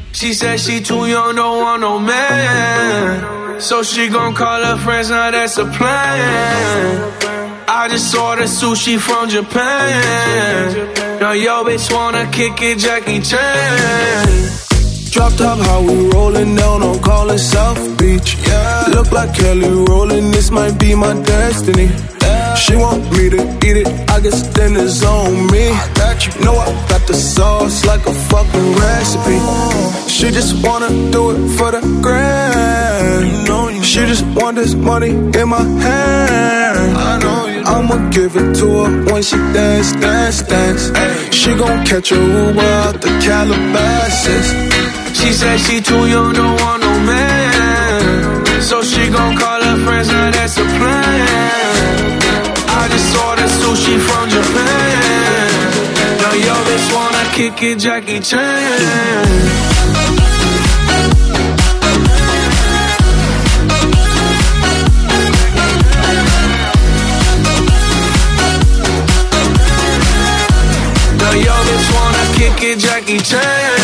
She said she too young, don't want no man. So she gon' call her friends, now that's a plan. I just ordered sushi from Japan. Now yo bitch wanna kick it, Jackie Chan. Drop top, how we rollin' down on call it South Beach. Yeah. Look like Kelly rollin', this might be my destiny. Yeah. She want me to eat it, I guess then it's on me. I got you. Know I got the sauce like a fucking recipe. She just wanna do it for the grand. You know. She just want this money in my hand. I know you know. I'ma give it to her when she dance, dance, dance. Ay. She gon' catch a Uber out the Calabasas. She said she too young, don't want no man. So she gon' call her friends, now that's a plan. I just ordered sushi from Japan. Now yo bitch wanna kick it, Jackie Chan. Now yo bitch wanna kick it, Jackie Chan.